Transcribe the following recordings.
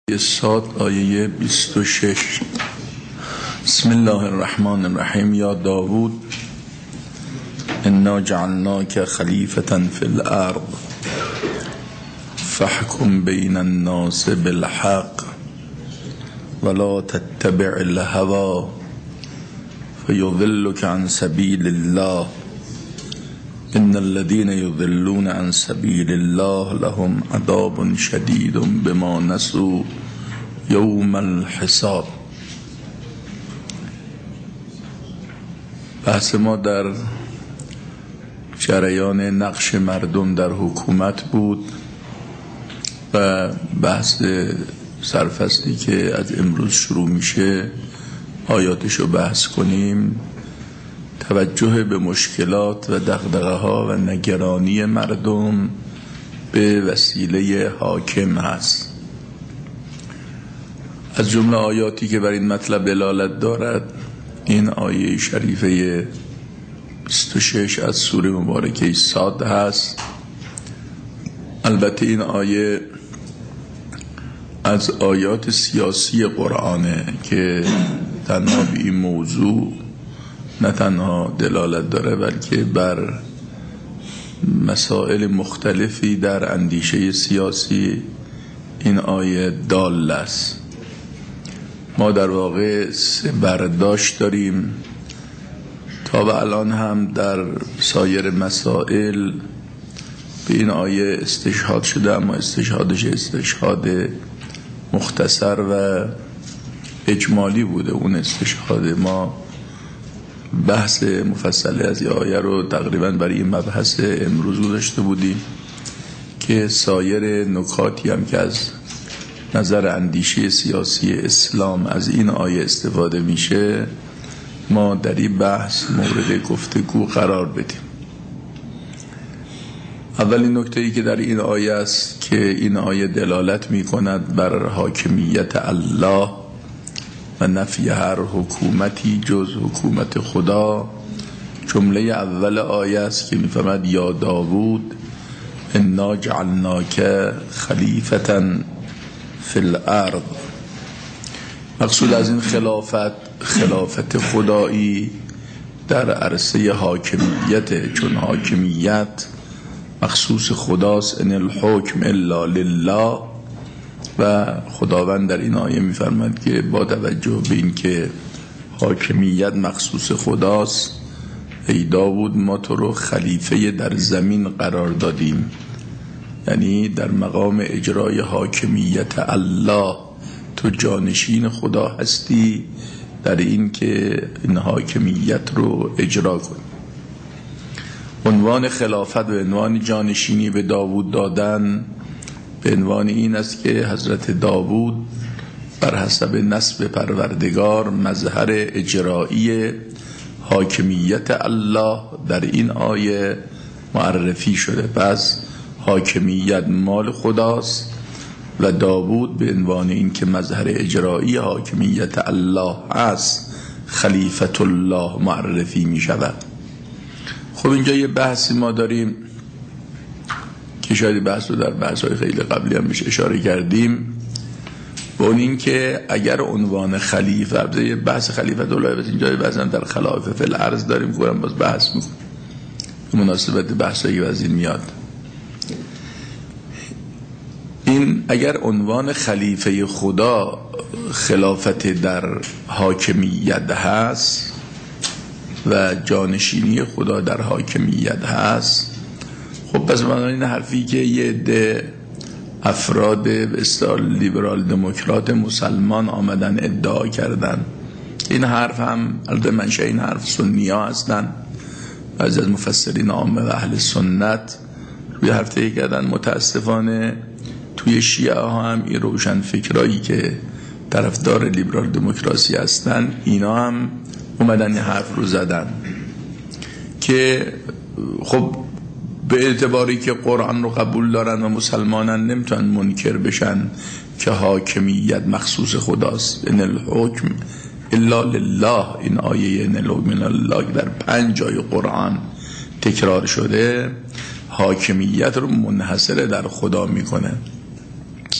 صاد آیه 26. بسم الله الرحمن الرحیم. یا داوود انا جعلناک خلیفة فی الارض فاحکم بین الناس بالحق ولا تتبع الهوى فیضلک عن سبیل الله ان الذين يضلون عن سبيل الله لهم عذاب شديد بما نسوا يوم الحساب. بحث ما در جریان نقش مردم در حکومت بود و بحث سرفصلی که از امروز شروع میشه آیاتشو بحث کنیم. توجه به مشکلات و دغدغه‌ها و نگرانی مردم به وسیله حاکم هست. از جمله آیاتی که بر این مطلب دلالت دارد این آیه شریفه 26 از سوره مبارکه صاد هست. البته این آیه از آیات سیاسی قرآنه که تنها به این موضوع نه تنها دلالت داره بلکه بر مسائل مختلفی در اندیشه سیاسی این آیه دال است. ما در واقع سه برداشت داریم. تا به الان هم در سایر مسائل به این آیه استشهاد شده، اما استشهادش استشهاد مختصر و اجمالی بوده. اون استشهاد ما بحث مفصلی از این آیه رو تقریبا برای این مبحث امروز داشته بودیم که سایر نکاتی هم که از نظر اندیشه سیاسی اسلام از این آیه استفاده میشه ما در این بحث مورد گفتگو قرار بدیم. اولین نکته‌ای که در این آیه است که این آیه دلالت میکند بر حاکمیت الله و نفی هر حکومتی جز حکومت خدا. جمله اول آیه است که میفرماید یا داوود انا جعلناک خلیفة فی الارض. مقصود از این خلافت خدایی در عرصه حاکمیت، چون حاکمیت مخصوص خداست. ان الحکم الا لله. و خداوند در این آیه می‌فرماید که با توجه به این که حاکمیت مخصوص خداست، ای داوود ما تو رو خلیفه در زمین قرار دادیم، یعنی در مقام اجرای حاکمیت الله تو جانشین خدا هستی در این که این حاکمیت رو اجرا کنی. عنوان خلافت و عنوان جانشینی به داوود دادن به عنوان این است که حضرت داوود بر حسب نسب پروردگار مظهر اجرایی حاکمیت الله در این آیه معرفی شده. پس حاکمیت مال خداست و داوود به عنوان این که مظهر اجرایی حاکمیت الله است خلیفت الله معرفی می شود. خب اینجا یه بحثی ما داریم که شاید بحث رو در بحث‌های خیلی قبلی هم بهش اشاره کردیم، با این که اگر عنوان خلیفه، بحث خلیفت الله بس اینجا بعضا در خلافه فی الارض داریم که باز بحث میکنیم به مناسبت بحثایی از این میاد. این اگر عنوان خلیفه خدا خلافت در حاکمیت هست و جانشینی خدا در حاکمیت هست، خب پس این حرفی که یه عده افراد به اصطلاح لیبرال دموکرات مسلمان آمدن ادعا کردن، این حرف هم البته منشأ این حرف سنی‌ها هستن. بعضی از مفسرین عامه و اهل سنت روی حرفی کردن. متاسفانه توی شیعه ها هم این روشن فکرایی که طرفدار لیبرال دموکراسی هستن اینا هم اومدن این حرف رو زدن که خب به اعتباری که قرآن رو قبول دارن و مسلمانن نمیتونن منکر بشن که حاکمیت مخصوص خداست. ان الحکم الا لله. این آیه ان الحکم الا لله در 5 جای قرآن تکرار شده حاکمیت رو منحصر در خدا میکنه.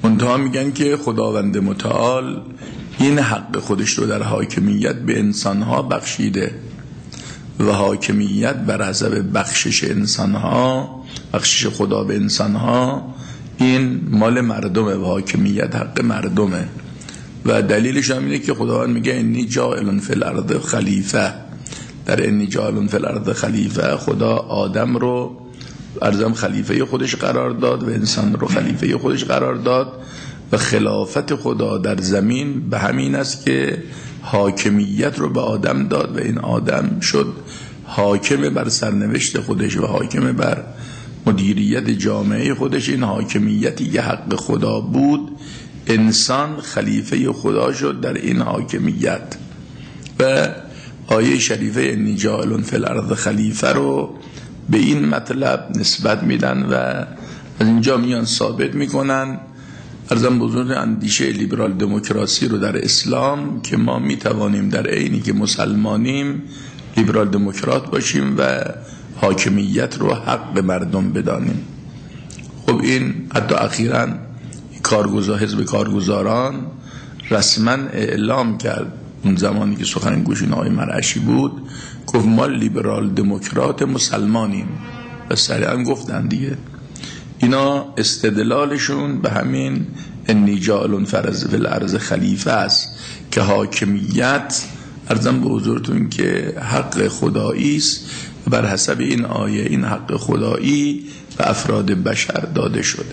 منتها میگن که خداوند متعال این حق خودش رو در حاکمیت به انسانها بخشیده و حاکمیت بر حسب بخشش انسانها، بخشش خدا به انسانها، این مال مردمه و حاکمیت حق مردمه. و دلیلش هم اینه که خداوند میگه انی جاعل فی الارض خلیفه. در انی جاعل فی الارض خلیفه خدا آدم رو ارزم خلیفه خودش قرار داد و انسان رو خلیفه خودش قرار داد و خلافت خدا در زمین به همین است که حاکمیت رو به آدم داد و این آدم شد حاکم بر سرنوشت خودش و حاکم بر مدیریت جامعه خودش. این حاکمیتی که حق خدا بود، انسان خلیفه خدا شد در این حاکمیت. و آیه شریفه انی جاعل فی الارض خلیفه رو به این مطلب نسبت میدن و از اینجا میان ثابت میکنن ارزم بزرگ اندیشه لیبرال دموکراسی رو در اسلام که ما میتوانیم در عینی که مسلمانیم لیبرال دموکرات باشیم و حاکمیت رو حق به مردم بدانیم. خب این حتی اخیراً حزب کارگزاران رسما اعلام کرد، اون زمانی که سخنگوی آقای مرعشی بود، گفت ما لیبرال دموکرات مسلمانیم و سریعا گفتن دیگه. اینا استدلالشون به همین انی جاعل فی الارض خلیفه است که حاکمیت ارزم به حضورتون که حق خدایی است و بر حسب این آیه این حق خدایی به افراد بشر داده شده.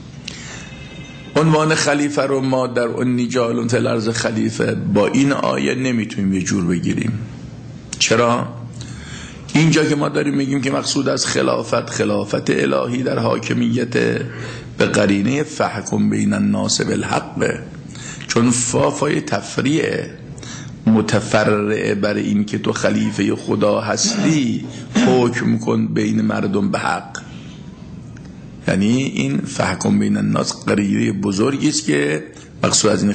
عنوان خلیفه رو ما در انی جاعل فی الارض خلیفه با این آیه نمیتونیم یه جور بگیریم. چرا؟ اینجا که ما داریم میگیم که مقصود از خلافت الهی در حاکمیت به قرینه فحکم بین الناس بالحق، چون فای تفریعه متفرعه بر این که تو خلیفه خدا هستی، حکم کن بین مردم به حق. یعنی این فحکم بین الناس قرینه بزرگی است که مقصود از این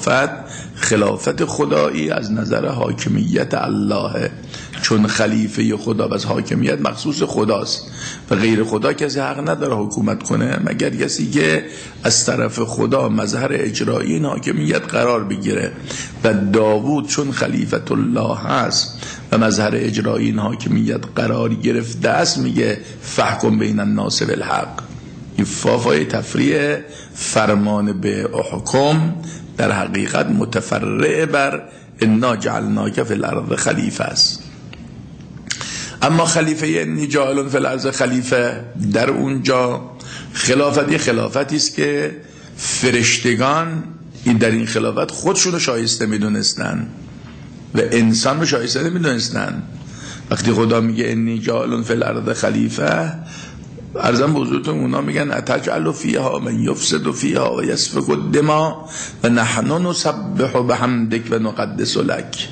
خلافت خدایی از نظر حاکمیت الله، چون خلیفه خدا و از حاکمیت مخصوص خداست و غیر خدا کسی حق نداره حکومت کنه مگر کسی که از طرف خدا مظهر اجرایی این حاکمیت قرار بگیره. و داوود چون خلیفت الله هست و مظهر اجرایی این حاکمیت قرار گرفته است، میگه فحکم بین الناس بالحق. این فای تفریع فرمان به حکم در حقیقت متفرع بر انا جعلناک فی الارض خلیفه است. اما خلیفه انی جاعل فی الارض خلیفه در اونجا خلافتی است که فرشتگان این در این خلافت خودشون رو شایسته میدونستن و انسان رو شایسته نمیدونستن. وقتی خدا میگه انی جاعل فی الارض خلیفه، ارزم بزرگتون اونا میگن اتجعل فیها من یفسد فیها و یسفک الدماء و نحن نسبح بحمدک و نقدس لک.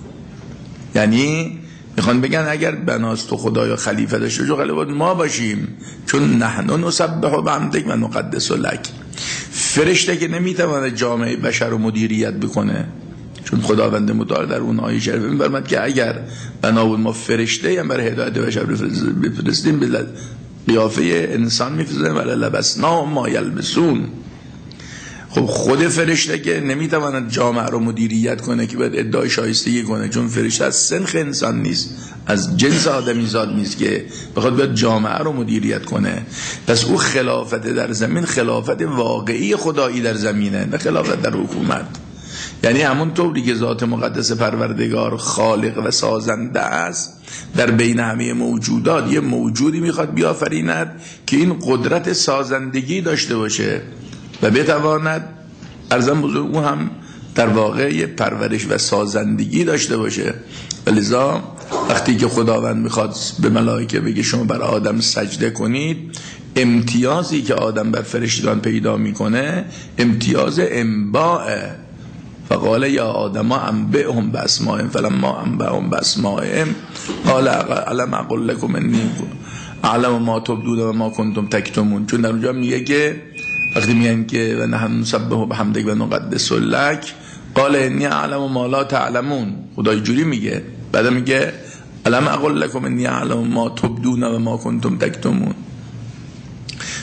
یعنی میخوان بگن اگر بناست تو خدایا خلیفه داشته جو خلیفه ما باشیم، چون نحن نسبح بحمدک و نقدس لک. فرشته که نمیتونه جامعه بشر رو مدیریت بکنه، چون خداوند متعال در اون آیه شریفه میفرماد که اگر بنا بود ما فرشته هم برای هدایت بشر بفرستیم به قیافه انسان میفرستیم ولی لبسنا ما یلبسون. خب خود فرشته که نمیتواند جامعه رو مدیریت کنه که باید ادعای شایستگی کنه، چون فرشته از سنخ انسان نیست، از جنس آدمی زاد نیست که بخواد باید جامعه رو مدیریت کنه. پس او خلافت در زمین خلافت واقعی خدایی در زمینه، نه خلافت در حکومت. یعنی همون طوری که ذات مقدس پروردگار خالق و سازنده است، در بین همه موجودات یه موجودی میخواد بیافریند که این قدرت سازندگی داشته باشه و بتواند ارزم بزرگ اون هم در واقع یه پرورش و سازندگی داشته باشه. ولذا وقتی که خداوند میخواد به ملائکه بگه شما بر آدم سجده کنید، امتیازی که آدم بر فرشتگان پیدا میکنه امتیاز انباءه. فقال یا آدم انبئهم باسمائهم فلما انبئهم باسمائهم قال الم اقل لكم انی اعلم ما تبدون و ما کنتم تکتمون. چون در اونجا میگه که وقتی میگن که و نحن نسبح بحمدک و نقدس لک قال انی اعلم ما لا تعلمون. خدا جوری میگه، بعد میگه الم اقل لكم انی اعلم ما تبدون و ما کنتم تکتمون.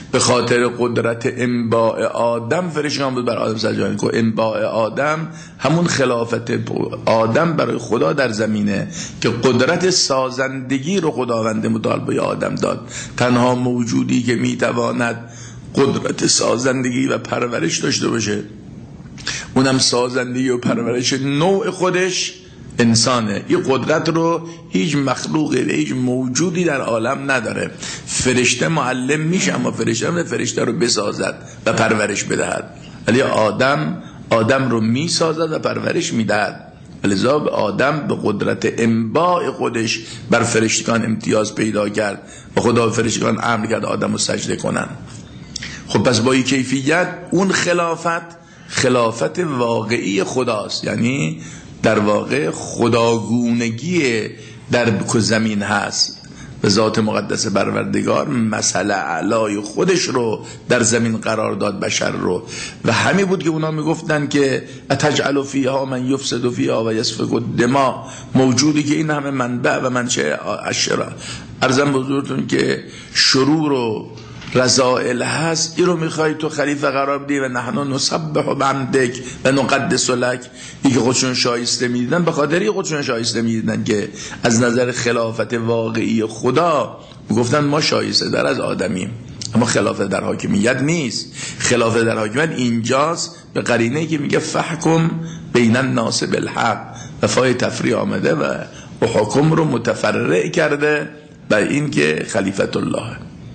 به خاطر قدرت انباء آدم فرشتگان بود بر آدم سجدگانی که انباء آدم همون خلافت آدم برای خدا در زمینه که قدرت سازندگی رو خداوند متعال به آدم داد. تنها موجودی که میتواند قدرت سازندگی و پرورش داشته باشه، اونم سازندگی و پرورش نوع خودش، انسانه. این قدرت رو هیچ مخلوقی و هیچ موجودی در عالم نداره. فرشته معلم میشه، اما فرشته رو بسازد و پرورش بدهد، ولی آدم رو میسازد و پرورش میدهد. لذا آدم به قدرت انباء خودش بر فرشتگان امتیاز پیدا کرد و خدا به فرشتگان امر کرد آدم رو سجده کنن. خب پس با این کیفیت اون خلافت واقعی خداست، یعنی در واقع خداگونگی در زمین هست. به ذات مقدس پروردگار مثل اعلای خودش رو در زمین قرار داد بشر رو، و همین بود که اونا میگفتن که اتجعل فیها من یفسد فیها و یسفک الدماء، موجودی که این همه منبع و منشأ اشرا ارزم بزرگتون که شرور و رذائل هست، این رو میخوای تو خلیفه قرار بدی و نحن نسبح بحمدک و نقدس لک. این که خودشون شایسته میدیدن، به خاطری خودشون شایسته میدیدن که از نظر خلافت واقعی خدا گفتن ما شایسته در از آدمیم، اما خلافت در حاکمیت نیست. خلافت در حاکمیت اینجاست به قرینه‌ای که میگه فحکم بین الناس بالحق، و فای تفریع آمده و حکم رو متفرع کرده بر این که خلیفت الله.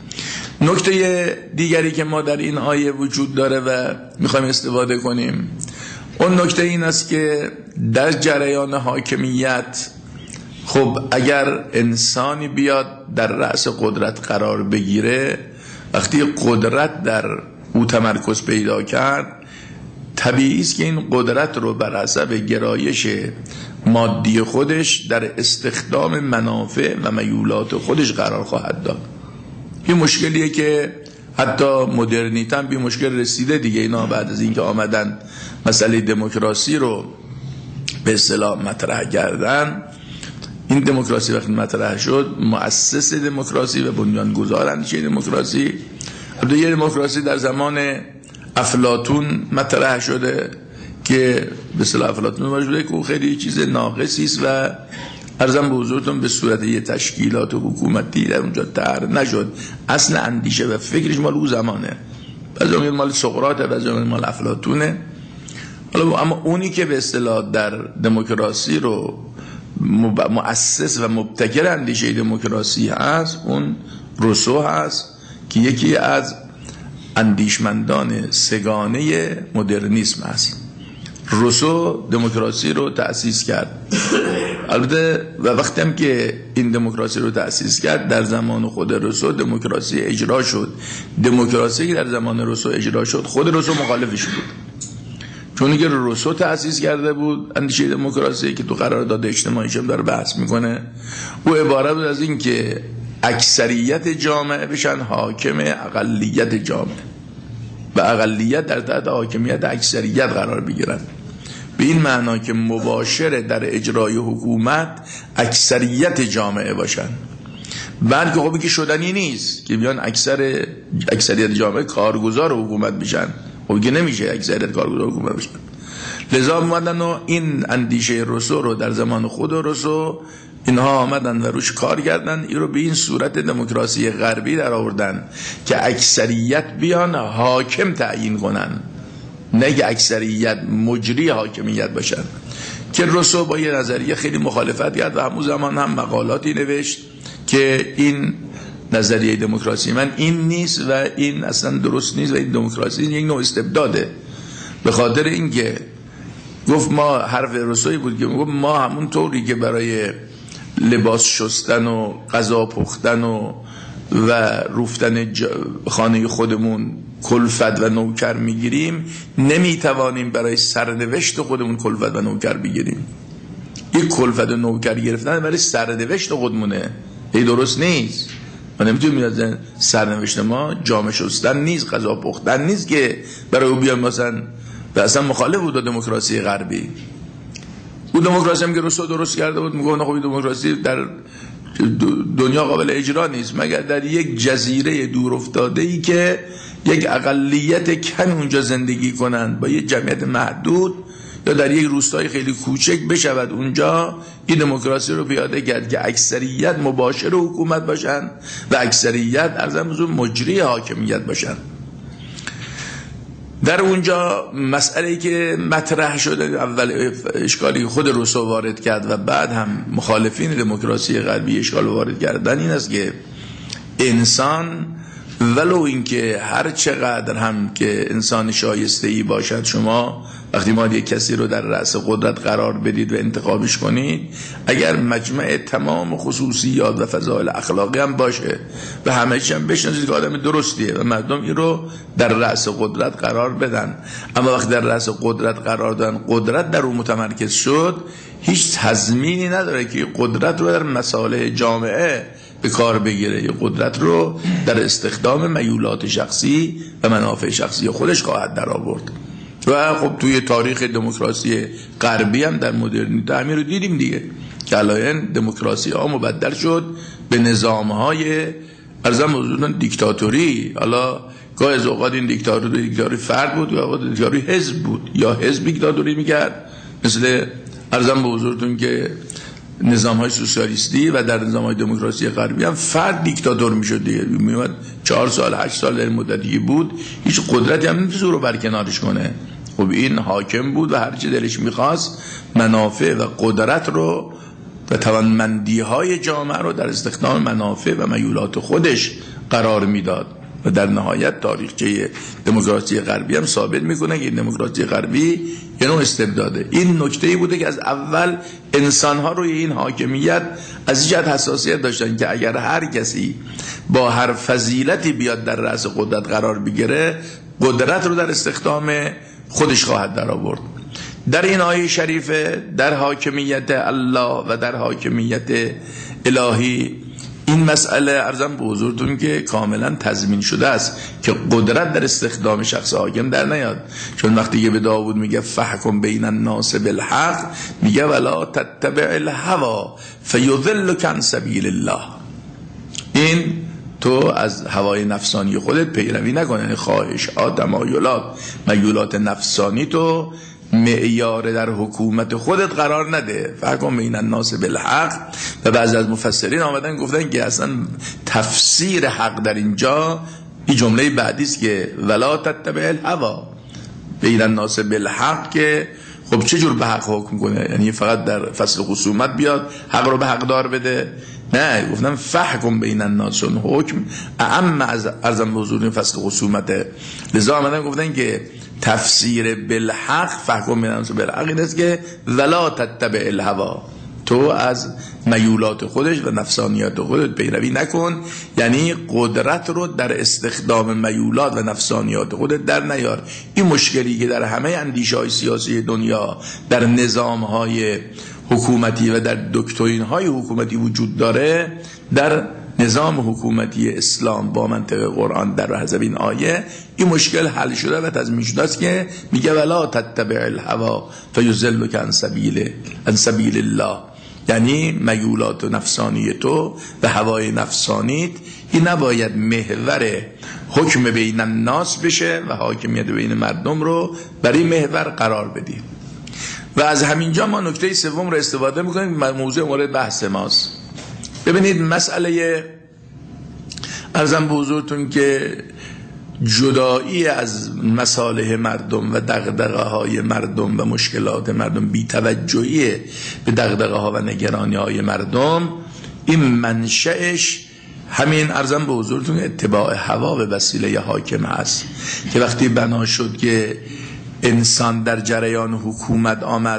نکته دیگری که ما در این آیه وجود داره و میخوایم استفاده کنیم، اون نکته این است که در جریان حاکمیت، خب اگر انسانی بیاد در رأس قدرت قرار بگیره، وقتی قدرت در او تمرکز پیدا کرد، طبیعی است که این قدرت رو بر حسب گرایش مادی خودش در استخدام منافع و میولات خودش قرار خواهد داد. این مشکلیه که حتی مدرنیت هم به مشکل رسیده دیگه. اینا بعد از اینکه آمدن مسئله دموکراسی رو به اصطلاح مطرح کردن، این دموکراسی وقتی مطرح شد، مؤسس دموکراسی و بنیانگذار اندیشه دموکراسی، البته یه دموکراسی در زمان افلاطون مطرح شده که به اصطلاح افلاطون واجبه که خیلی چیز ناقصی است و ارزم به حضورتون به صورت یه تشکیلات حکومتی در اونجا طرح نشد. اصل اندیشه و فکرش مال او زمانه، بعضی میگن مال سقراطه، بعضی میگن مال افلاطونه. حالا اما اونی که به اصطلاح در دموکراسی رو مؤسس و مبتکر اندیشه دموکراسی هست، اون روسو هست که یکی از اندیشمندان سگانه مدرنیسم هست. روسو دموکراسی رو تأسیس کرد. البته و وقتی هم که این دموکراسی رو تأسیس کرد، در زمان خود روسو دموکراسی اجرا شد. دموکراسی که در زمان روسو اجرا شد، خود روسو مخالفش بود، چون که روسو تأسیس کرده بود اندیشه دموکراسی که تو قرارداد اجتماعیش هم داره بحث میکنه. او عبارت بود از این که اکثریت جامعه بشن حاکم اقلیت جامعه و اقلیت در تحت حاکمیت اکثریت قرار بگیرن، به این معنا که مباشر در اجرای حکومت اکثریت جامعه باشن. بلکه خب که شدنی نیست که بیان اکثریت جامعه کارگزار حکومت بشن، خب که نمیشه اکثریت کارگزار حکومت بشن. لذا اومدن و این اندیشه روسو رو در زمان خود روسو اینها آمدن و روش کار کردن، این رو به این صورت دموکراسی غربی در آوردن که اکثریت بیان حاکم تعیین کنن، نه که اکثریت مجری حاکمیت باشن. که روسو با یه نظریه خیلی مخالفت کرد و همون زمان هم مقالاتی نوشت که این نظریه دموکراسی من این نیست و این اصلا درست نیست و این دموکراسی یک نوع استبداده. به خاطر اینکه گفت ما حرف روسویی بود که گفت ما همون طوری که برای لباس شستن و غذا پختن و روفتن خانه خودمون کلفت و نوکر میگیریم، نمیتوانیم برای سرنوشت خودمون کلفت و نوکر بگیریم. یک کلفت و نوکر گرفتن برای سرنوشت خودمونه، این درست نیست. ما نمیتونیم از سرنوشت ما جامه شستن نیست، غذا پختن نیست که برای او بیان مثلا. و اصلا مخالف بود دموکراسی غربی. اون دموکراسی هم که روسو درست کرده بود، میگه خب دموکراسی در دنیا قابل اجرا نیست مگر در یک جزیره دور افتاده ای که یک اقلیت کمی اونجا زندگی کنند با یک جمعیت محدود، یا در یک روستای خیلی کوچک بشود اونجا این دموکراسی رو پیاده کرد که اکثریت مباشر حکومت باشن و اکثریت ارزم بزرگ مجری حاکمیت باشن. در اونجا مسئله‌ای که مطرح شده، اول اشکالی خود روسو وارد کرد و بعد هم مخالفین دموکراسی غربی اشکال وارد کردن، این است که انسان ولو اینکه هر چقدر هم که انسان شایسته‌ای باشد، شما وقتی ما یک کسی رو در رأس قدرت قرار بدید و انتخابش کنید، اگر مجمع تمام خصوصیات و فضایل اخلاقی هم باشه و همه‌اش هم بشناسید که آدم درستیه و مردم این رو در رأس قدرت قرار بدن، اما وقتی در رأس قدرت قرار دادن قدرت در اون متمرکز شد، هیچ تضمینی نداره که قدرت رو در مصالح جامعه به کار بگیره. یه قدرت رو در استخدام میولات شخصی و منافع شخصی خودش خواهد در آورد. و خب توی تاریخ دموکراسی غربی هم در مدرنیته همین رو دیدیم دیگه، که الان دموکراسی ها مبدل شد به نظام های ارزم حضورتون دیکتاتوری. حالا گاه از اوقات این دیکتاتوری فرد بود یا دیکتاتوری حزب بود، یا حزب دیکتاتوری میکرد مثل ارزم به حضورتون که نظام های سوسیالیستی، و در نظام های دموکراسی غربی هم فرد دیکتاتور میشد دیگه، میومد 4 سال 8 سال در مدتی بود، هیچ قدرتی هم نمیتونه رو برکنارش کنه. خب این حاکم بود و هر چی دلش میخواست منافع و قدرت رو و توانمندی های جامعه رو در استخدام منافع و میولات خودش قرار میداد. و در نهایت تاریخچه دموکراسی غربی هم ثابت میکنه که این دموکراسی غربی یه نوع استبداده. این نکته‌ای بوده که از اول انسان‌ها روی این حاکمیت از جهت حساسیت داشتن که اگر هر کسی با هر فضیلتی بیاد در رأس قدرت قرار بگیره، قدرت رو در استخدام خودش خواهد در آورد. در این آیه شریفه در حاکمیت الله و در حاکمیت الهی این مسئله ارزم به حضورتون که کاملا تضمین شده است که قدرت در استخدام شخص حاکم در نیاد. چون وقتی که به داوود میگه فحکم بین الناس بالحق، میگه ولا تتبع الهوى فیضلک عن سبیل الله. این تو از هوای نفسانی خودت پیروی نکن، یعنی خواهشات، میولات نفسانی تو معیار در حکومت خودت قرار نده. فحکم بین الناس بالحق. و بعضی از مفسرین آمدن گفتن که اصلا تفسیر حق در اینجا این جمله بعدی است که ولا تتبع الهوى بین الناس بالحق، که خب چه جور به حق حکم کنه؟ یعنی فقط در فصل خصومت بیاد حق رو به حق دار بده؟ نه، گفتن فحکم بین الناس، چون حکم اعم از ارزم حضور فصل خصومته. لذا آمدن گفتن که تفسیر بالحق فحکم بین الناس بالحق این است که ولا تتبع الهوى، تو از میولات خودش و نفسانیات خودت پیروی نکن، یعنی قدرت رو در استخدام میولات و نفسانیات خودت در نیار. این مشکلی که در همه اندیشه‌های سیاسی دنیا، در نظام‌های حکومتی و در دکترین‌های حکومتی وجود داره، در نظام حکومتی اسلام با منطق قرآن در حسب این آیه این مشکل حل شده و تضمین شده است که میگه ولا تتبع الهوى فیضلک عن سبیل الله، یعنی میولات نفسانی تو و هوای نفسانیت این نباید محور حکم بین الناس بشه و حاکمیت بین مردم رو برای محور قرار بدی. و از همینجا ما نکته سوم رو استفاده میکنیم، موضوع مورد بحث ماست. ببینید مسئله ارزم به حضورتون که جدایی از مصالح مردم و دغدغه های مردم و مشکلات مردم، بی‌توجهی به دغدغه ها و نگرانی های مردم، این منشأش همین ارزم به حضورتون اتباع هوا به وسیله حاکم هست که وقتی بنا شد که انسان در جریان حکومت آمد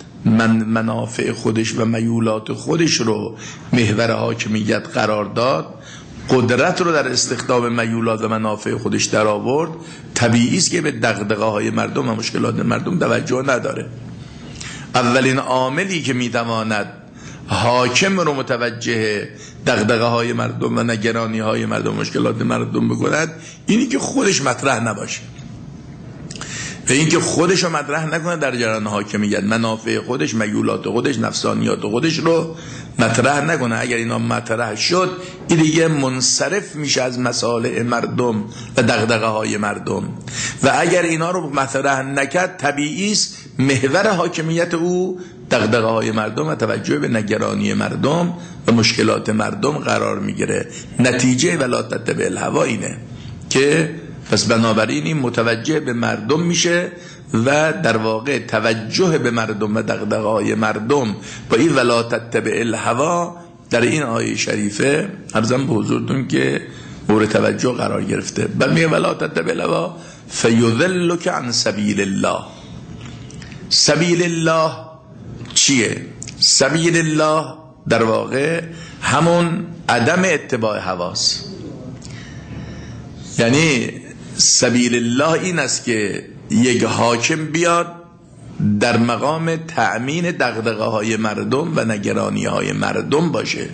منافع خودش و میولات خودش رو محور حاکمیت قرار داد، قدرت رو در استخدام میولات و منافع خودش در آورد، طبیعی است که به دغدغه های مردم و مشکلات مردم توجه نداره. اولین عاملی که میتواند حاکم رو متوجه دغدغه های مردم و نگرانی های مردم و مشکلات مردم بکند اینی که خودش مطرح نباشه. به اینکه خودش رو مطرح نکنه در جریان حاکمیت، منافع خودش، میولات خودش، نفسانیات خودش رو مطرح نکنه. اگر اینا مطرح شد این دیگه منصرف میشه از مصالح مردم و دغدغه های مردم، و اگر اینا رو مطرح نکرد طبیعی است محور حاکمیت او دغدغه های مردم و توجه به نگرانی مردم و مشکلات مردم قرار میگیره. نتیجه ولا تتبع الهوا اینه که پس بنابراین این متوجه به مردم میشه و در واقع توجه به مردم و دغدغه‌های مردم با این ولا تتبع الهوا در این آیه شریفه عرضم به حضورتون که مورد توجه قرار گرفته. بعد میگه ولا تتبع الهوا فیضلک عن سبیل الله. سبیل الله چیه؟ سبیل الله در واقع همون عدم اتباع هواست. یعنی سبیل الله این است که یک حاکم بیاد در مقام تأمین دغدغه های مردم و نگرانی های مردم باشه،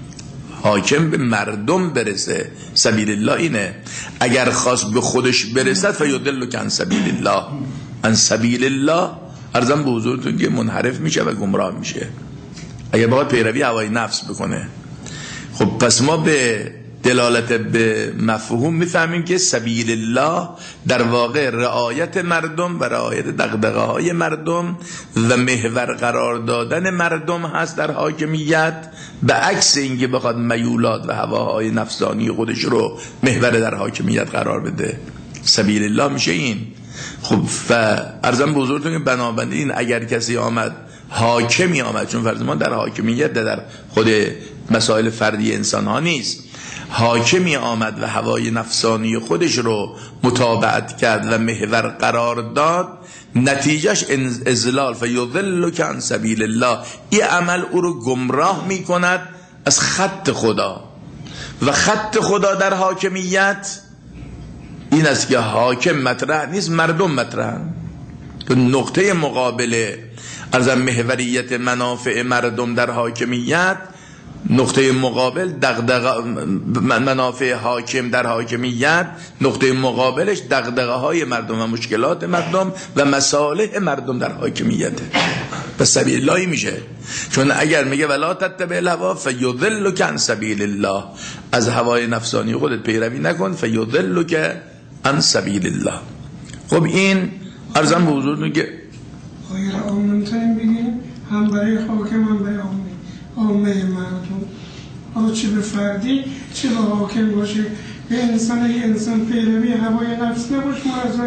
حاکم به مردم برسه. سبیل الله اینه. اگر خواست به خودش برسد فیضلک عن سبیل الله، عن سبیل الله عرضم به حضورتون که منحرف میشه و گمراه میشه اگر باید پیروی هوای نفس بکنه. خب پس ما به دلالت به مفهوم میفهمیم که سبیل الله در واقع رعایت مردم و رعایت دغدغه های مردم و محور قرار دادن مردم هست در حاکمیت، به عکس اینکه بخواد میولات و هواهای نفسانی خودش رو محور در حاکمیت قرار بده. سبیل الله میشه این. خب و عرضم به حضورتون که بنابراین اگر کسی آمد حاکمی آمد، چون فرض ما در حاکمیت در خود مسائل فردی انسان ها نیست، حاکمی آمد و هوای نفسانی خودش رو متابعت کرد و محور قرار داد، نتیجهش اضلال فیضلک عن سبیل الله. این عمل او رو گمراه می کند از خط خدا، و خط خدا در حاکمیت این است که حاکم مطرح نیست، مردم مطرح. نقطه مقابله از محوریت منافع مردم در حاکمیت، نقطه مقابل دغدغه منافع حاکم در حاکمیت، نقطه مقابلش دغدغه های مردم و مشکلات مردم و مصالح مردم در حاکمیت. پس سبیل الله میشه. چون اگر میگه ولا تتبع الهوا فیضلک عن سبیل الله، از هوای نفسانی خودت پیروی نکن، فیضلک عن سبیل الله. خب این عرضم به حضورتون که آیه را آمنتایم بگیم، هم برای حاکم هم برای عامه مردم، حالا چه به فردی چه به حاکم باشه. به انسان پیروی هوای نفس نباشه.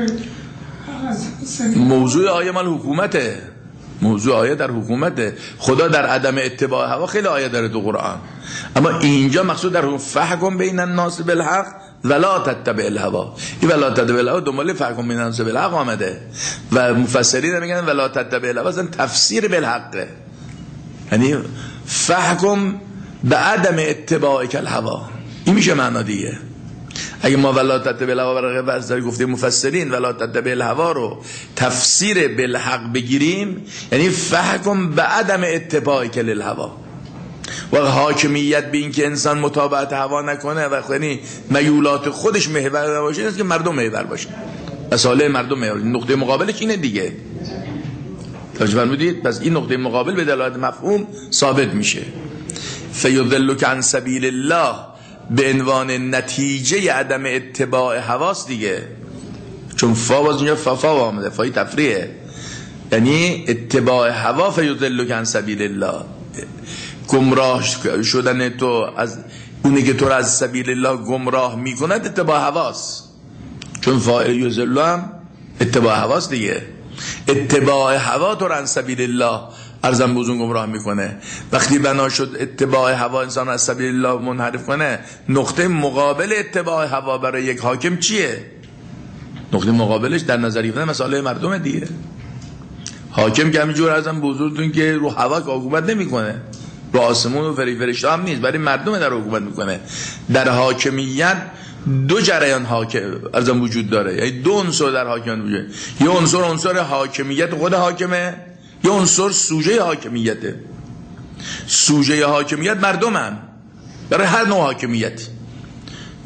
موضوع آیه مال حکومته، موضوع آیه در حکومته. خدا در عدم اتباع هوا خیلی آیه داره تو قرآن، اما اینجا مقصود در فحکم بین الناس بالحق ولا تتبع الهوا. این ولا تتبع الهوا دنبال فحکم بین الناس بالحق آمده و مفسرین میگن ولا تتبع الهوا اصلا تفسیر بالحقه، یعنی فحکم به عدم اتباع الهوا. این میشه معنا دیگه. اگه ما ولا تتبع الهوا برای واسه گفته مفسرین ولا تتبع الهوا رو تفسیر بالحق بگیریم، یعنی فحکم به عدم اتباع الهوا و حاکمیت به این که انسان متابعت هوا نکنه و یعنی میولات خودش محور باشه، است که مردم محور باشه، مصالح مردم محور. نقطه مقابلش اینه دیگه. توجه فرمودید؟ پس این نقطه مقابل به دلالت مفهوم ثابت میشه. فیضلک عن سبیل الله به عنوان نتیجه عدم اتباع هواست دیگه، چون فا باز اینجا فا آمده، فای تفریعه، یعنی اتباع هوا. فیضلک عن سبیل الله، گمراه شدن تو از اونی که تو را از سبیل الله گمراه میکند اتباع هواست، چون فاعل یضل هم اتباع هواست دیگه. اتباع هوا تو را از سبیل الله ارزم بوزون گمراه میکنه. وقتی بنا شد اتباع هوا انسان از سبیل الله منحرف کنه، نقطه مقابل اتباع هوا برای یک حاکم چیه؟ نقطه مقابلش در نظر گرفتن مسائل مردم دیگه. حاکم که همینجور ارزم بوزونتون که رو هوا که حکومت نمیکنه، رو آسمون و فرشته هم نیست، برای مردم در حکومت میکنه. در حاکمیت دو جریان حاکم ارزم وجود داره، یعنی دو عنصر در حاکمیت وجود. یه عنصر حاکمیت خود حاکمه، یه عنصر سوژه حاکمیته. سوژه حاکمیت مردمن برای هر نوع حاکمیت،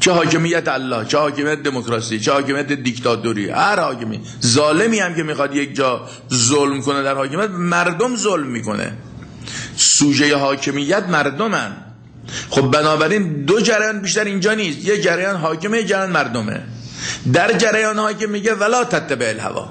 چه حاکمیت الله، چه حاکمیت دموکراسی، چه حاکمیت دیکتاتوری، هر حاکمی ظالمی هم که میخواد یک جا ظلم کنه در حاکمیت، مردم ظلم میکنه. سوژه حاکمیت مردمن. خب بنابراین دو جریان بیشتر اینجا نیست، یه جریان حاکمه، یه جریان مردمه. در جریان حاکم میگه ولا تتبع الهوا،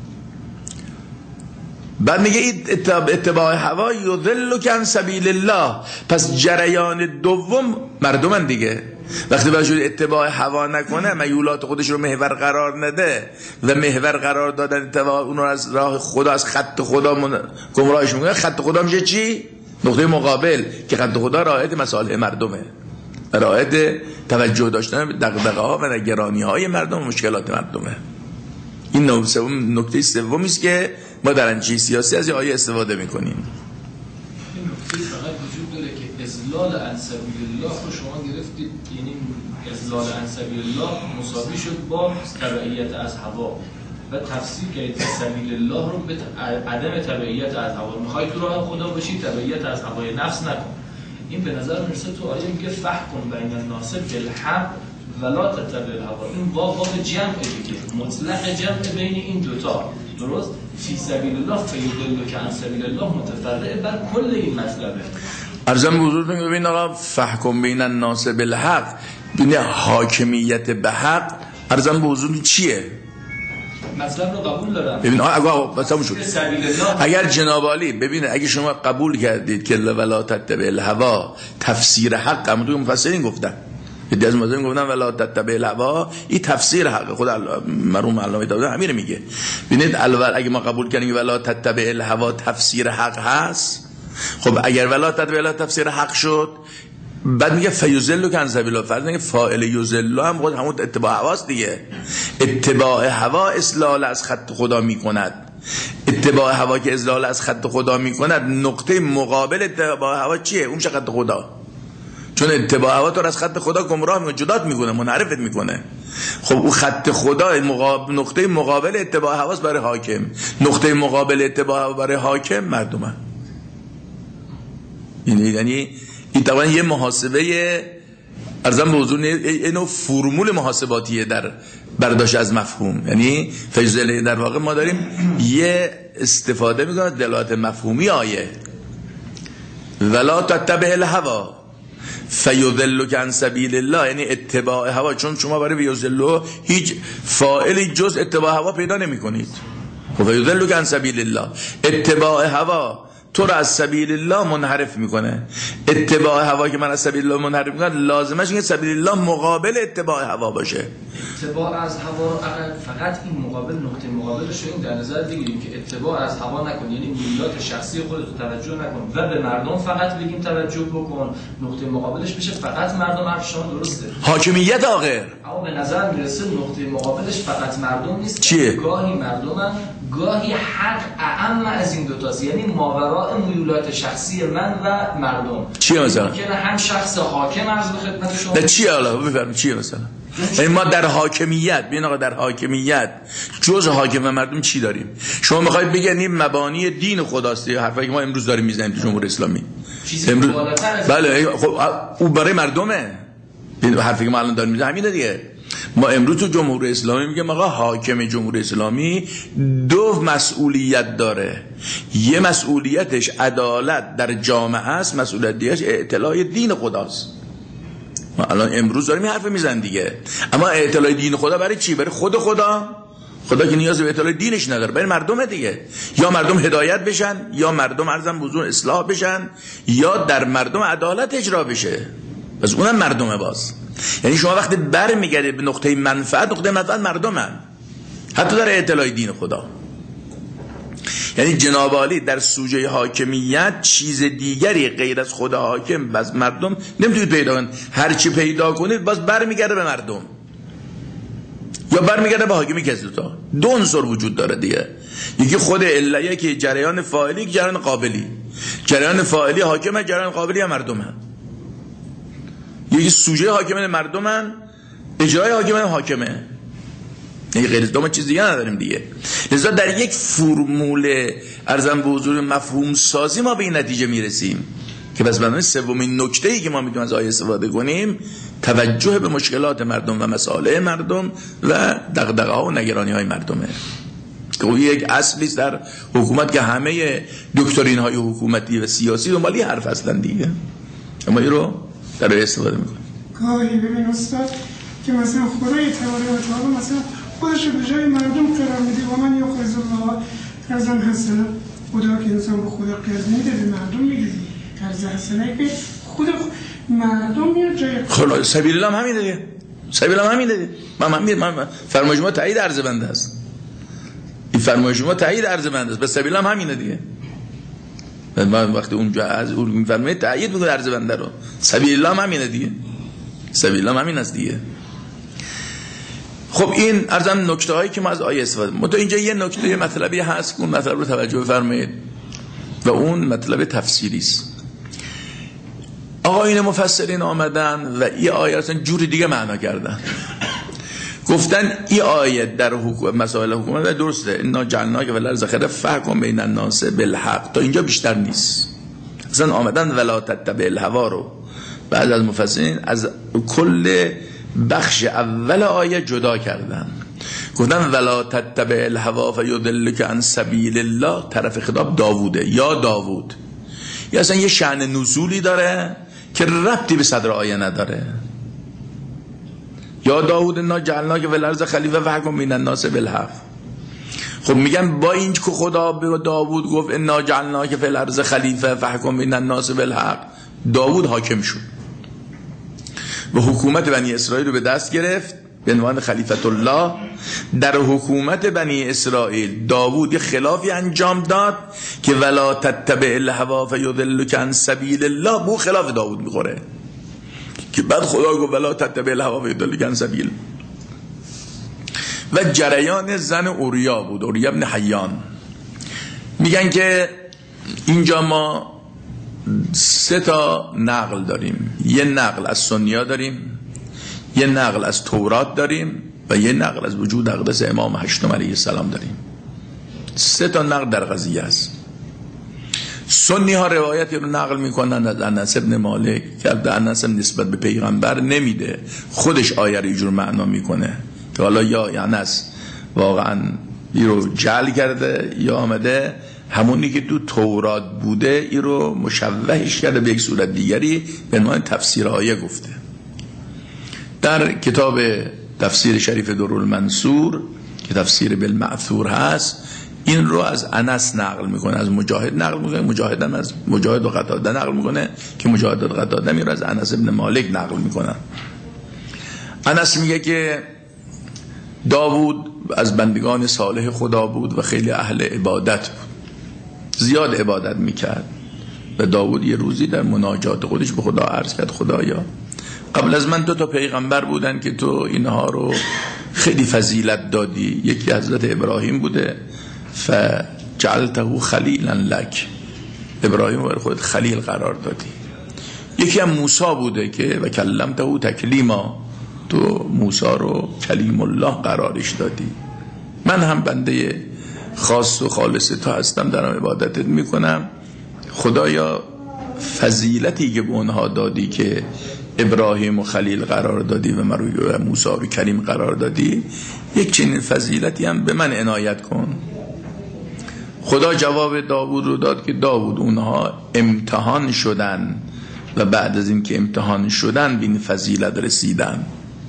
بعد میگه اتباع هوا یضلک عن سبیل الله. پس جریان دوم مردمن دیگه. وقتی باشون اتباع هوا نکنه، میولات خودش رو محور قرار نده و محور قرار دادن اتباع اون رو از راه خدا، از خط خدا گمراهش میکنه. خط خدا میشه چی؟ نقطه مقابل، که خط خدا رعایت مصالح مردمه، رعایت توجه داشتن دغدغه ها و نگرانی های مردم و مشکلات مردمه. این نکته سومی است که ما در انچه سیاسی از این آیه استفاده میکنیم. این نکته فقط وجود داره که ازلال عن سبیل الله رو شما گرفتید، یعنی ازلال عن سبیل الله مساوی شد با تبعیت از هوا و تفسیر کردید سبیل الله رو به عدم تبعیت از هوا. میخوای تو راه خدا باشی، تبعیت از هوای نفس نکن. این به نظر میرسه تو آیه میگه فحکم بین الناس بالحق ولا تتبع الهوا. این واو جمع دیگه، مطلق جمع بین این دوتا، درست؟ فی سبیل الله فیضلک عن سبیل الله متفرع بر کل این مطلبه. ارزم به حضورتون ببین آقا، فحکم بین الناس بالحق، ببین حاکمیت به حق ارزم به حضورتون چیه؟ مطلب رو قبول دارم. ببین اگر جناب عالی ببینه، اگه شما قبول کردید که ولا تتبع الهوا تفسیر حق، هم تو مفسرین گفتن، یه از مفسرین گفتن ولا تتبع الهوا این تفسیر حق، خود مرحوم علامه طباطبایی همین میگه. ببینید اگه ما قبول کردیم ولا تتبع الهوا تفسیر حق هست، خب اگر ولا تتبع الهوا تفسیر حق شد، بعد میگه فیضلک عن سبیل الله، فرض کنید فاعل یضل هم خود همون اتباع هواست دیگه. اتباع هوا اصلال از خط خدا میکند. اتباع هوا که اصلال از خط خدا میکند، نقطه مقابل اتباع هوا چیه؟ اون میشه خط خدا. چون اتباع هوا تو از خط خدا گمراه میکنه، جدات میکنه، منحرفت میکنه. خب اون خط خدا نقطه مقابل اتباع هواست برای حاکم. نقطه مقابل اتباع هوا برای حاکم مردمه. یعنی این طبعا یه محاسبه ارزم به حضور اینو فرمول محاسباتیه در برداشت از مفهوم. یعنی فیضل در واقع ما داریم یه استفاده میکنه دلالت مفهومی آیه ولا تتبع الهوا فیضلک عن سبیل الله، یعنی اتباع هوا. چون شما برای یضل هیچ فاعلی جز اتباع هوا پیدا نمی کنید. فیضلک عن سبیل الله، اتباع هوا تو را از سبیل الله منحرف میکنه. اتباع هوا که من از سبیل الله منحرف میکنه، لازمش اینه سبیل الله مقابل اتباع هوا باشه. اتباع از هوا رو فقط این مقابل، نقطه مقابلش رو این در نظر بگیریم که اتباع از هوا نکن، یعنی میلات شخصی خودت توجه نکن و به مردم فقط بگیم توجه بکن. نقطه مقابلش بشه فقط مردم. حرف شما درسته، حاکمیت آخر. اما به نظر میرسه نقطه مقابلش فقط مردم نیست. چیه؟ گاهی مردمن، گاهی حق اعم از این دوتاست، یعنی ماوراء میولات شخصی من و مردم. چیه مثلا؟ ممکنه هم شخص حاکم عرض به خدمت شما. چیه حالا بفرمایید چیه مثلا؟ یعنی ما در حاکمیت، ببین آقا در حاکمیت جز حاکم و مردم چی داریم؟ شما میخواید بگید این مبانی دین خداست، حرفی که ما امروز داریم میزنیم تو جمهوری اسلامی. امروز بله خب او برای مردمه. حرفی که ما الان داریم میزنیم همینه دیگه. ما امروز تو جمهوری اسلامی میگیم آقا حاکم جمهوری اسلامی دو مسئولیت داره. یه مسئولیتش عدالت در جامعه است، مسئولیت دیگه‌اش اطلاع دین خداست. ما الان امروز داریم حرف میزنیم دیگه. اما اطلاع دین خدا برای چی؟ برای خود خدا که نیاز به اطلاع دینش نداره، برای مردمه دیگه. یا مردم هدایت بشن، یا مردم ارزم بزرگ اصلاح بشن، یا در مردم عدالت اجرا بشه. پس اونم مردمه باز. یعنی شما وقتی برمیگردید به نقطه منفعت مردمن، حتی در اطلاع دین خدا. یعنی جناب عالی در سوژه حاکمیت چیز دیگری غیر از خدا حاکم بس مردم نمیتونید پیدا کنید. هر چی پیدا کنید باز برمیگرده به مردم یا برمیگرده به حاکمی که از دو عنصر وجود داره دیگه. یکی خود علایه که جریان فاعلی، که جریان قابلی. جریان فاعلی حاکمه، جریان قابلی هم مردمه. یکی سوژه حاکمه مردمن، اجرای حاکمه. یعنی غیر از دوم چیز دیگه نداریم دیگه. لذا در یک فرمول ارزم به حضور مفهوم سازی ما به این نتیجه میرسیم که بس بنابراین سومین نکته‌ای که ما میتونیم از آیه استفاده کنیم توجه به مشکلات مردم و مسائل مردم و دغدغه‌ها و نگرانی‌های مردمه که یک اصلی است در حکومت که همه دکترین‌های حکومتی و سیاسی دنبال حرف هستن دیگه، اما این رو در استفاده می‌کنه. گاهی ببین استاد که مثلا خدای تبارک و تعالی مثلا خودش به جای مردم قرار میده و من یقرض الله قرضا حسنا، خدا که انسان به خدا قرض میده به مردم میده قرض حسنه که خود مردم میاد جای خدا. سبیل الله همین دیگه، سبیل الله همین دیگه. من فرمایش ما تایید عرض بنده است، این فرمایش ما تایید عرض بنده است، به سبیل الله همینه دیگه. من وقتی اونجا از اون میفرمایه تایید میکنه عرض بنده رو، سبیل الله همینه دیگه، سبیل الله همین است دیگه. خب این ارزم نکته هایی که ما از آیه استفاده می‌کنیم. تو اینجا یه نکته مطلبی هست که اون مطلب رو توجه بفرمایید و اون مطلب تفسیری است. آقایون مفسرین آمدن و این آیه اصلا جور دیگه معنا کردن، گفتن این آیه در مسائل حکومت درسته، انا جعلناک فی الارض خلیفة فاحکم بین الناس بالحق، تا اینجا بیشتر نیست. اصلا آمدن ولا تتبع الهوا رو بعد از مفسرین از کل بخش اول آیه جدا کردن، گفتن ولا تتبع الهوا فیضلک عن سبیل الله، طرف خطاب داووده، یا داوود، یا اصلا یه شأن نزولی داره که ربطی به صدر آیه نداره. یا داوود انا جعلناک فی الارض خلیفة فاحکم بین الناس بالحق. خب میگن با این که خدا به داوود گفت انا جعلناک فی الارض خلیفة فاحکم بین الناس بالحق، داوود حاکم شد و حکومت بنی اسرائیل رو به دست گرفت به عنوان خلیفت الله. در حکومت بنی اسرائیل داوود یه خلافی انجام داد که ولا تتبع الهوا فیضلک عن سبیل الله، بو خلاف داوود میخوره که بعد خدا گفت ولا تتبع الهوا فیضلک عن سبیل. و جریان زن اوریا بود، اوریا ابن حیان. میگن که اینجا ما 3 تا نقل داریم، یه نقل از سنیا داریم، یه نقل از تورات داریم و یه نقل از وجود اقدس امام هشتم علیه السلام داریم. 3 تا نقل در قضیه است. سنی ها روایتی رو نقل میکنن از انس ابن مالک که انس نسبت به پیغمبر نمیده، خودش آیه رو اینجور معنا میکنه که حالا یا انس واقعا این رو جعل کرده یا آمده همونی که تو تورات بوده این رو مشوهش کرده به یک صورت دیگری به عنوان تفسیر آیه گفته. در کتاب تفسیر شریف درالمنصور که تفسیر بالمأثور هست این رو از انس نقل میکنه، از مجاهد نقل میکنه، مجاهد هم از مجاهد و قتاده نقل میکنه که مجاهد و قتاده میره از انس ابن مالک نقل میکنن. انس میگه که داوود از بندگان صالح خدا بود و خیلی اهل عبادت بود، زیاد عبادت میکرد و داوود یه روزی در مناجات خودش به خدا عرض کرد خدایا قبل از من 2 تا پیغمبر بودن که تو اینها رو خیلی فضیلت دادی، یکی حضرت ابراهیم بوده فجعلته خلیلا لک، ابراهیم رو خودت خلیل قرار دادی، یکی هم موسی بوده که و کلمته تکلیما، تو موسی رو کلیم الله قرارش دادی، من هم بنده خاص و خالص تو هستم دارم عبادتت میکنم، خدایا فضیلتی که به اونها دادی که ابراهیم و خلیل قرار دادی و موسی رو کریم قرار دادی، یک چنین فضیلتی هم به من عنایت کن. خدا جواب داوود رو داد که داوود اونها امتحان شدن و بعد از این که امتحان شدن به این فضیلت رسیدن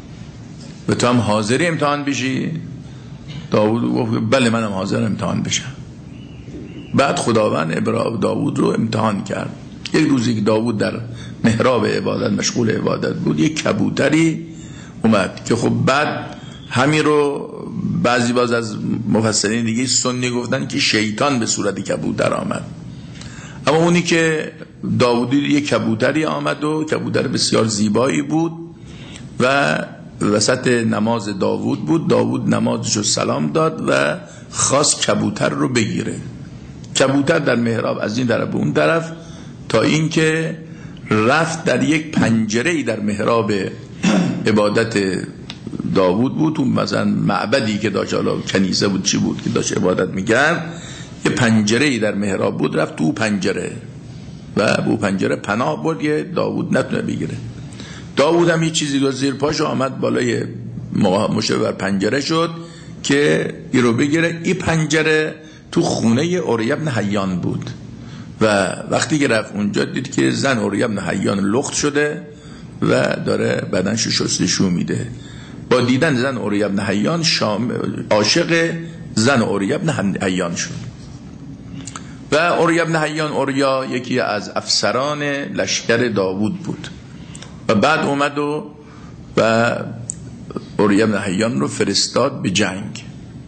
و تو هم حاضری امتحان بشی؟ داوود گفت بله منم حاضر امتحان بشم. بعد خداوند داوود رو امتحان کرد. یک روزی که داوود در محراب عبادت مشغول عبادت بود یک کبوتری اومد که خب بعد همین رو بعضی باز از مفسرین دیگه سنی گفتن که شیطان به صورت کبوتر آمد، اما اونی که داوودی یک کبوتری آمد و کبوتر بسیار زیبایی بود و وسط نماز داوود بود، داوود نمازشو سلام داد و خواست کبوتر رو بگیره. کبوتر در محراب از این طرف به اون طرف تا این که رفت در یک پنجره‌ای در محراب عبادت داوود بود، اون مثلا معبدی که داشت، حالا کنیسه بود چی بود که داشت عبادت میکرد، یه پنجره‌ای در محراب بود، رفت تو پنجره و به پنجره پناه برد که داوود نتونه بگیره. داوود هم یه چیزی دو زیر پاش آمد بالای مشبر پنجره شد که ای رو بگیره. این پنجره تو خونه اوری بن حیان بود و وقتی که رفت اونجا دید که زن اوری بن حیان لخت شده و داره بدنشو شستشو میده. با دیدن زن اوری بن حیان عاشق زن اوری بن حیان شد و اوری بن حیان، اوریا یکی از افسران لشکر داوود بود و بعد اومد و اوری بن حیان رو فرستاد به جنگ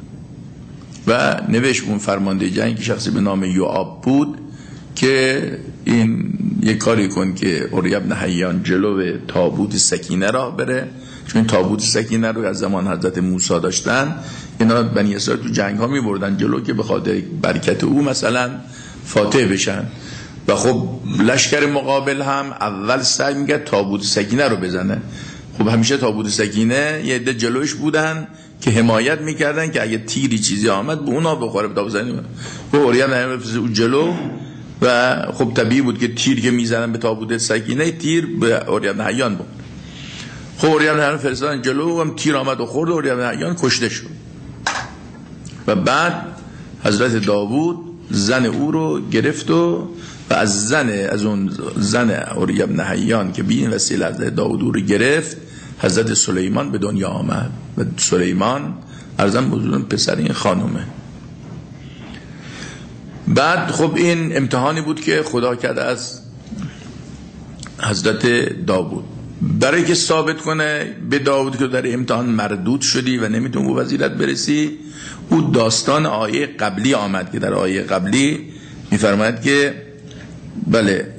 و نوشت اون فرمانده جنگ شخصی به نام یوآب بود که این یک کاری کن که اوری بن حیان جلو تابوت سکینه را بره، چون تابوت سکینه رو از زمان حضرت موسی داشتن. اینا بنی اسرائیل تو جنگ ها می بردن جلو که به خاطر برکت او مثلا فاتح بشن و خب لشکر مقابل هم اول سعی میکرد تابوت سکینه رو بزنه. خب همیشه تابوت سکینه یه عده جلوش بودن که حمایت میکردن که اگه تیری چیزی آمد به اونا بخوره به تابوت سکینه. و اوری بن حیان بفرسته اون جلو و خب طبیعی بود که تیر که میزنن به تابوت سکینه تیر به اوری بن حیان بود. خب اوری بن حیان فرستادن جلو، هم تیر آمد و خورد، اوری بن حیان کشته شد و بعد حضرت داوود زن او رو گرفت و از اون زن اوری بن حیان که به این وسیله حضرت داوود رو گرفت حضرت سلیمان به دنیا آمد و سلیمان ارزم بزرگم پسر این خانومه. بعد خب این امتحانی بود که خدا کرد از حضرت داوود برای که ثابت کنه به داوود که در امتحان مردود شدی و نمیتون به وزیرت برسی. او داستان آیه قبلی آمد که در آیه قبلی میفرماید که بله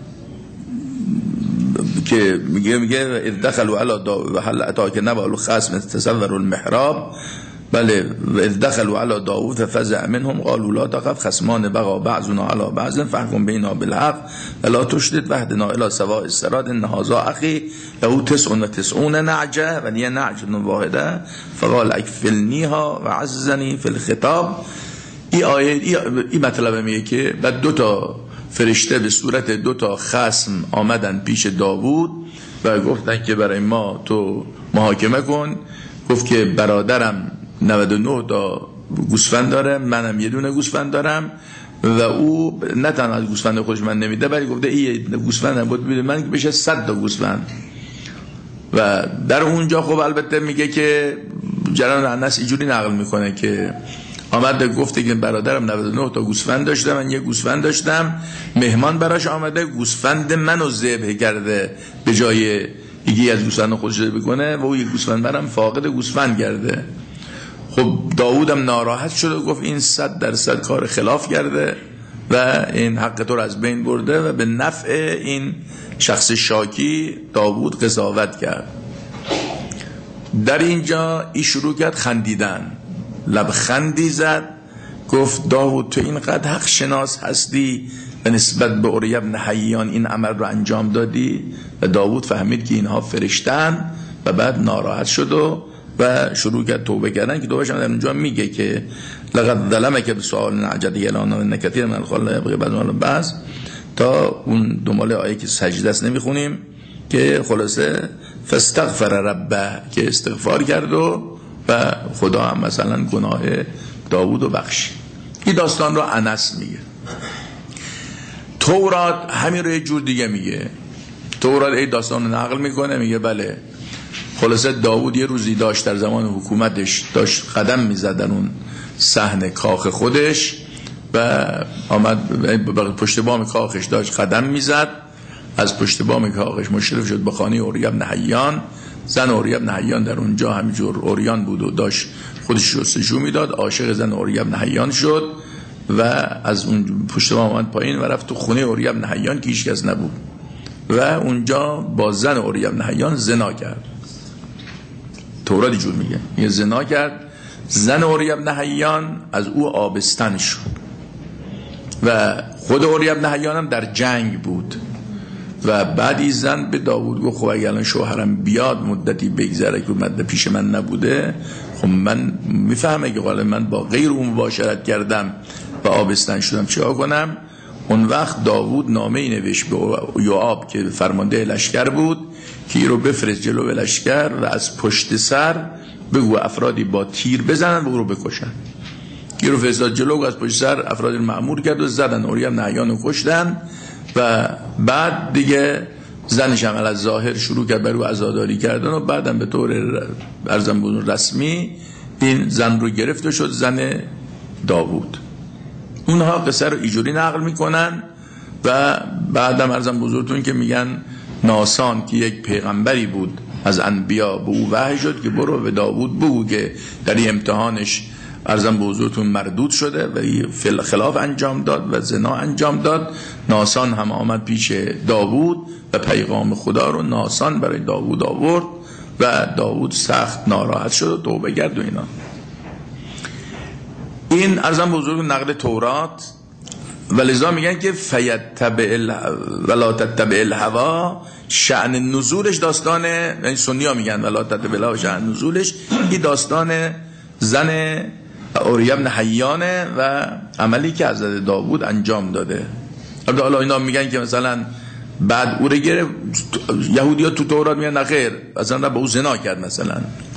که میگه اذ دخلوا علی داوود و هل اتاک نبأ الخصم تصور المحراب، بله و اذ دخلوا علی داوود ففزع منهم قالوا لا تخف خصمان بغى بعضنا علی بعض فاحكم بيننا بالحق ولا تشدد واهدنا الى سواء الصراط ان هذا اخي له 99 نعجه ولي نعجه واحده فقال اكفلنيها وعزني في الخطاب. این آیه این مطلب میگه که بعد دو تا فرشته به صورت دو تا خصم آمدن پیش داوود و گفتن که برای ما تو محاکمه کن. گفت که برادرم 99 تا گوسفند داره، منم یه دونه گوسفند دارم و او نه تنها از گوسفند خودش من نمیده بلکه گفته این گوسفندم بود بده من که بشه 100 تا گوسفند. و در اونجا خب البته میگه که جریان انس اینجوری نقل میکنه که آمده گفته که برادرم 99 تا گوسفند داشته، من یه گوسفند داشتم، مهمان براش آمده گوسفند منو ذبح کرده به جای یکی از گوسفند خودش ذبح کنه و او یک گوسفند برام فاقد گوسفند کرده. خب داوودم ناراحت شد و گفت این 100% کار خلاف کرده و این حق تو رو از بین برده و به نفع این شخص شاکی داوود قضاوت کرد. در اینجا ای شروع کرد خندیدن، لبخندی زد، گفت داوود تو اینقدر حق شناس هستی و نسبت به اوری بن حیان این عمل رو انجام دادی. و داوود فهمید که اینها فرشتن و بعد ناراحت شد و شروع کرد توبه کردن که توبهش هم در اونجا میگه که لقد ظلمک بسؤال نعجت یلانا و نکثیر من الخلق یبغی بعضهم بعض تا اون دنبال آیه که سجده است نمیخونیم که خلاصه فاستغفر ربه که استغفار کرد و خدا هم مثلا گناه داوود رو بخشید. این داستان رو انس میگه. تورات همین رو یه جور دیگه میگه. تورات این داستان رو نقل میکنه، میگه بله خلاصه داوود یه روزی داشت در زمان حکومتش داشت قدم میزد در اون صحن کاخ خودش و آمد پشت بام کاخش داشت قدم میزد، از پشت بام کاخش مشرف شد به خانه اوری بن حیان. زن اوری بن حیان در اونجا همینجور اوریان بود و داشت خودش رو شستشو میداد، عاشق زن اوری بن حیان شد و از اون پشت بام آمد پایین و رفت تو خونه اوری بن حیان که هیچ کس نبود و اونجا با زن اوری بن حیان زنا کرد. تورات اینجور میگه یه زنا کرد. زن اوری بن حیان از او آبستن شد و خود اوری بن حیان هم در جنگ بود و بعد این زن به داوود گفت خب اگه الان شوهرم بیاد مدتی بگذره که مدت پیش من نبوده، خب من میفهمه که غالبا من با غیر اون مباشرت کردم و آبستن شدم چیکار کنم. اون وقت داوود نامه‌ای نوشت به یوآب که فرمانده لشکر بود که این رو بفرست جلو لشکر و از پشت سر بگو افرادی با تیر بزنن و او رو بکشن. این رو فرستاد جلو و از پشت سر افرادی رو مأمور کرد و زدن. اوریا بن حیان رو کشتن و بعد دیگه زنش هم از ظاهر شروع کرد بر او عزاداری کردن و بعدم به طور ارزم بزرگ رسمی این زن رو گرفت و شد زن داوود. اونها قصه رو اینجوری نقل میکنن و بعدم ارزم بزرگتون که میگن ناسان که یک پیغمبری بود از انبیا به او وحی شد که برو به داوود بگو که در این امتحانش ارزم بزرگتون مردود شده و خلاف انجام داد و زنا انجام داد. ناسان هم آمد پیش داوود و پیغام خدا رو ناسان برای داوود آورد و داوود سخت ناراحت شد و توبه کرد و اینا. این ارزم بزرگ نقل تورات و لذا میگن که ولا تتبع الهوا شأن نزولش داستان، یعنی سنی ها میگن ولا تتبع الهوا شأن نزولش این داستان زن اوریا بن حیانه و عملی که حضرت داوود انجام داده. حالا اینا میگن که مثلا بعد او رو گرفت، یهودی ها تو تورات میگن نخیر مثلا با او زنا کرد مثلا.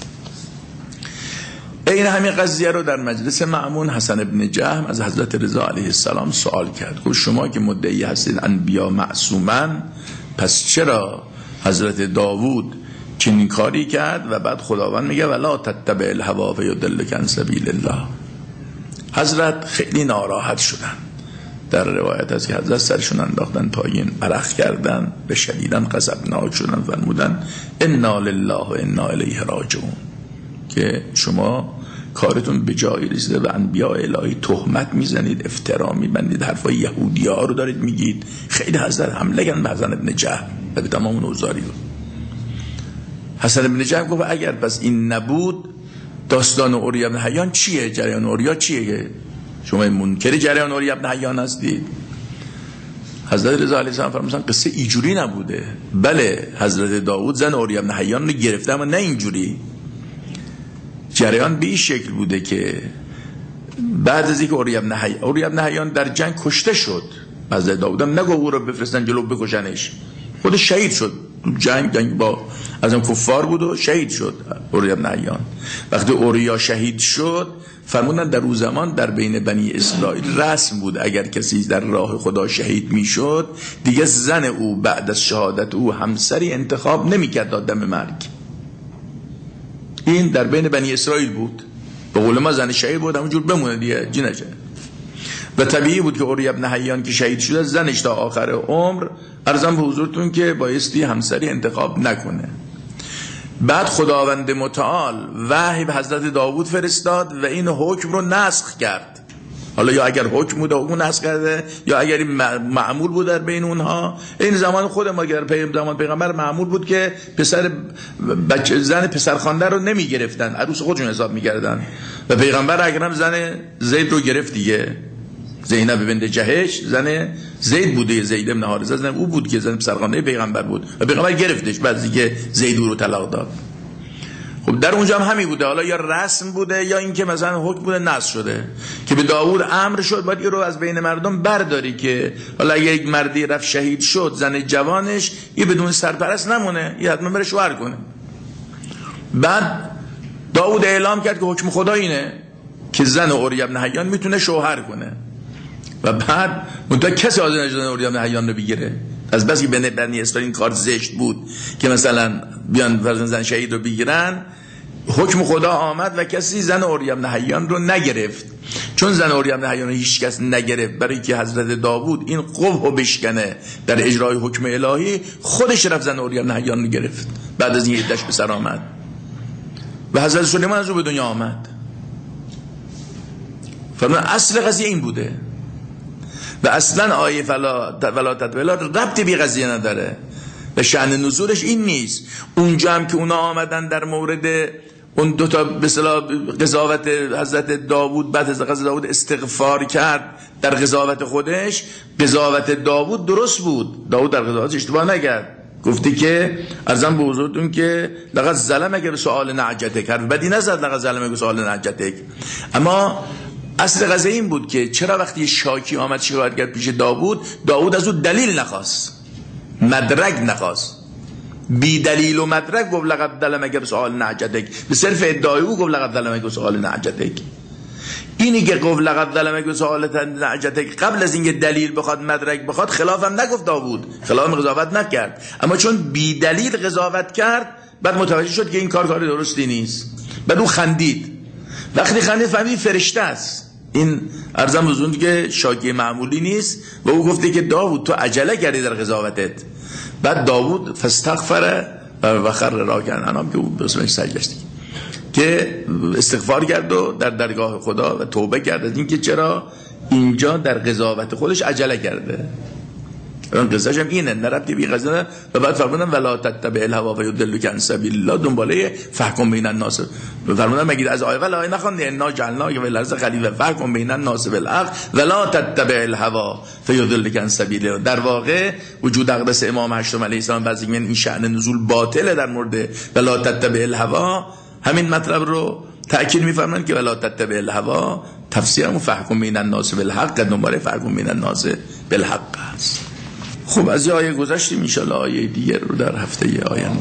این همین قضیه رو در مجلس مأمون حسن ابن جهم از حضرت رضا علیه السلام سوال کرد. گفت شما که مدعی هستید انبیا معصومن، پس چرا حضرت داوود چنین کاری کرد و بعد خداوند میگه ولا تتبع الهوا فیضلک عن سبیل الله. حضرت خیلی ناراحت شدن. در روایت از که حضرت سرشون انداختن پایین، عرق کردن، به شدیدن غضبناک شدن، فرمودن انا لله و انا الیه راجعون، که شما کارتون به جایی رسیده و انبیاء الهی تهمت میزنید، افترا میبندید، حرفای یهودی ها رو دارید میگید. خیلی حضرت حمله کردن به حسن ابن جهم و به تمام نوزاری بود. حسن ابن جهم گفت اگر پس این نبود داستان اوریا بن حیان چیه؟ جریان اوریا چیه؟ شما منکر جریان اوریا بن حیان هستید؟ حضرت رضا علیه السلام فرمودن قصه اینجوری نبوده. بله حضرت داوود زن اوریا بن حیان رو گرفته اما نه اینجوری. جریان به این شکل بوده که بعد از اینکه اوریا بن حیان در جنگ کشته شد، حضرت داوود هم نگو او رو بفرستن جلو بکشنش، خودش شهید شد. جنگ با از اون کفار بود و شهید شد اوریا بن حیان. وقتی اوریا شهید شد فرمودن در اون زمان در بین بنی اسرائیل رسم بود اگر کسی در راه خدا شهید میشد دیگه زن او بعد از شهادت او همسری انتخاب نمیکرد دادن به مرگ. این در بین بنی اسرائیل بود. به قول ما زن شهید بود همونجور بمونه دیگه جی نشه. و طبیعی بود که اوریا بن حیان که شهید شده زنش تا آخر عمر عرضم به حضورتون که بایستی همسری انتخاب نکنه. بعد خداوند متعال وحی به حضرت داوود فرستاد و این حکم رو نسخ کرد. حالا یا اگر حکم بود حکم نسخ کرده یا اگر این معمول بود در بین اونها. این زمان خود ما در زمان پیغمبر معمول بود که زن پسرخوانده رو نمی گرفتن، عروس خودشون حساب می کردن و پیغمبر اکرم زن زید رو گرفت دیگه. زینب بنت جهش زن زید بوده، زید بن حارثه زن او بود که زن پسرخوانده پیغمبر بود و پیغمبر گرفتش بعد دیگه زید رو طلاق داد. خب در اونجا هم همین بوده. حالا یا رسم بوده یا اینکه مثلا حکم بوده نسخ شده که به داوود امر شد باید این رو از بین مردم برداری که حالا اگه یک مردی رفت شهید شد زن جوانش این بدون سرپرست نمونه، این حتما بره شوهر کنه. بعد داوود اعلام کرد که حکم خدا اینه که زن اوریا بن حیان میتونه شوهر کنه و بعد منتها کسی حاضر نشد اوریا بن حیان رو بگیره. از بس که بنی اسرائیل این کار زشت بود که مثلا بیان فرزند زن شهید رو بگیرن، حکم خدا آمد و کسی زن اوریا بن حیان رو نگرفت. چون زن اوریا بن حیان رو هیچ کس نگرفت برای که حضرت داوود این قبح رو بشکنه در اجرای حکم الهی، خودش رفت زن اوریا بن حیان رو گرفت بعد از این عده‌اش به سر آمد و حضرت سلیمان از او به دنیا آمد. فرمان اصل قضیه این بوده و اصلا آیه ولا تتبع ربطی به قضیه نداره و شأن نزولش این نیست. اونجا هم که اونا آمدن در مورد اون دوتا به اصطلاح قضاوت حضرت داوود، بعد از قضاوت داوود استغفار کرد در قضاوت خودش. قضاوت داوود درست بود، داوود در قضاوتش اشتباه نکرد. گفتی که ارزم به حضورتون که لقد ظلمک به سؤال نعجتک، حرف بدی نزد لقد ظلمک به سؤال نعجتک، اما اصل قضیه این بود که چرا وقتی شاکی آمد شکایت کرد پیش داوود از او دلیل نخواست، مدرک نخواست، بی دلیل و مدرک گفت لقد ظلمک بسؤال نعجتک، به صرف ادعای او گفت لقد ظلمک بسؤال نعجتک. اینی که گفت لقد ظلمک بسؤال نعجتک قبل از اینکه دلیل بخواد مدرک بخواد خلافم نگفت داوود، خلافم قضاوت نکرد، اما چون بی دلیل قضاوت کرد بعد متوجه شد که این کار درستی نیست، بعد او خندید. وقتی خندید فهمید فرشته است. این ارزم بزرگ که شاکی معمولی نیست و او گفته که داوود تو عجله کردی در قضاوتت. بعد داوود فاستغفر و خر راکعا، انام که او بسمش سجدش که استغفار کرد و در درگاه خدا و توبه کرد از این که چرا اینجا در قضاوت خودش عجله کرده. اون قصه‌ش هم اینه، نربطی به قضیه. و بعد فرمودن ولا تتبع الهوا فیضلک عن سبیل الله، دنباله فحکم بین الناس. فرمودن مگه از آیه ولا نخوند انا جعلناک فی الارض خلیفه فحکم بین الناس بالحق ولا تتبع الهوا فیضلک عن سبیل الله. در واقع وجود اقدس امام هشتم علیه السلام بعضی میگن این شأن نزول باطله در مورد ولا تتبع الهوا، همین مطلب رو تأکید می‌فرمایند که ولا تتبع الهوا تفسیرمون فحکم بین الناس بالحق، دنباله فحکم بین الناس بالحق است. خب از آیه گذشتیم، ان شاء الله آیه دیگر رو در هفته آینده